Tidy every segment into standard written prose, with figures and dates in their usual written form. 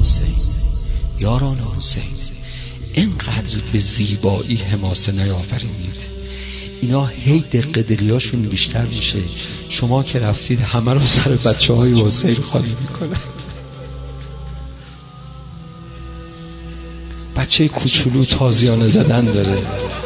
حسین، یاران حسین، اینقدر به زیبایی حماسه نیافرینید. اینا هی دقیقه دلیاشون بیشتر میشه. شما که رفتید همه رو سر بچه های حسین خالی میکنه. بچه کوچولو تازیانه زدن داره.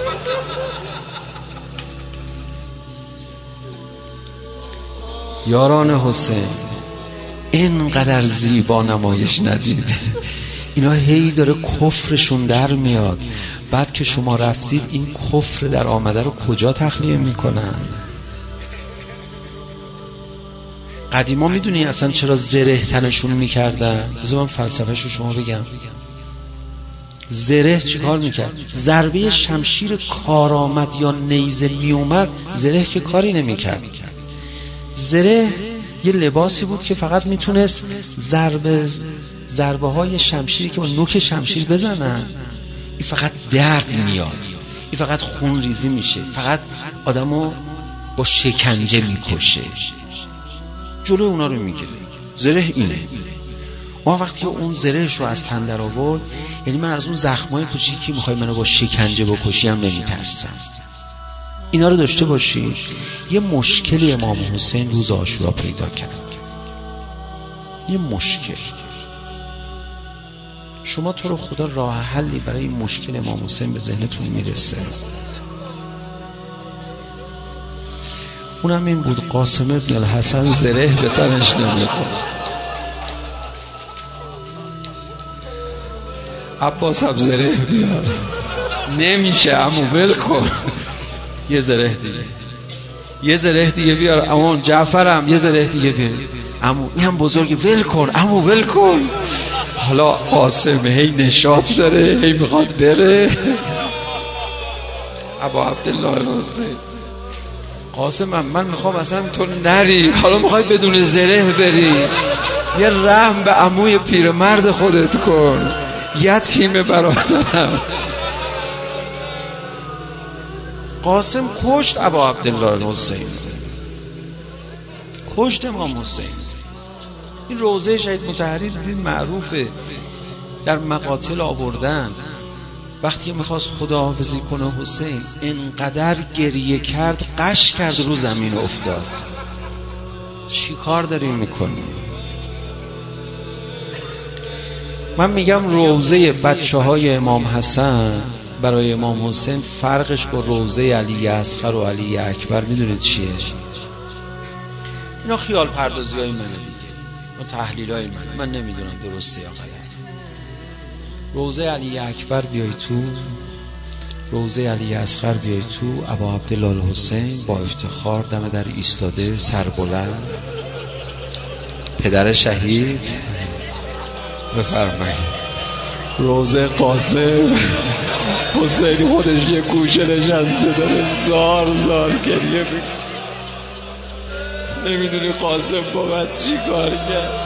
یاران حسین، اینقدر زیبا نمایش ندید. اینا هی داره کفرشون در میاد. بعد که شما رفتید این کفر در آمده رو کجا تخلیه میکنن؟ قدیما میدونی اصلا چرا زره تنشون میکردن؟ بذار من فلسفه‌ش رو شما بگم. زره چی کار میکرد؟ ضربه شمشیر کارآمد یا نیزه میومد، زره که کاری نمیکرد. زره یه لباسی بود که فقط میتونست ضربه های شمشیری که با نوک شمشیر بزنن، این فقط درد میاد، این فقط خون ریزی میشه، فقط آدمو با شکنجه میکشه، جلوی اونا رو میگیره. زره اینه. ما وقتی اون زرهش رو از تن در آورد، یعنی من از اون زخمای کوچیکی میخوای منو با شکنجه بکشی هم نمیترسم. اینا رو داشته باشید. یه مشکلی امام حسین روز عاشورا پیدا کرد. یه مشکل. شما تو رو خدا راه حلی برای این مشکل امام حسین به ذهنتون میرسه؟ اونم این بود قاسم ابن الحسن زره به تنش نمیکنه. عباس هم زره بیار، نمیشه عمو ول کن. یه زره دیگه، یه زره دیگه بیار. عمو جعفرم یه زره دیگه بیار. عمو این هم بزرگه، ول کن عمو ول کن. حالا قاسم هی نشاط داره، هی میخواد بره. ابا عبدالله حسین، قاسم من میخوام اصلا تو نری، حالا میخوای بدون زره بری. یه رحم به عموی پیرمرد خودت کن، یتیم برادرم. قاسم کشت ابا عبدالله حسین، کشت امام حسین. این روضه شهید مطهری دیدین معروفه، در مقاتل آوردن. وقتی میخواست خداحافظی کنه حسین، اینقدر گریه کرد، قش کرد، رو زمین افتاد. چی کار داریم میکنیم؟ من میگم روضه بچه های امام حسن برای امام حسین فرقش با روضه علی اصغر و علی اکبر میدونید چیه؟ اینا خیال پردازی های منه دیگه، تحلیل های من نمیدونم درسته یا غلط. روضه علی اکبر بیای تو، روضه علی اصغر بیای تو، ابا عبدالله حسین با افتخار دم در ایستاده، سربلند، پدر شهید. بفرمایید. روضه قاسم حسین خودش یه گوشه نشسته داره زار زار گریه میکنه، نمیدونی قاسم با من چی کار کرد.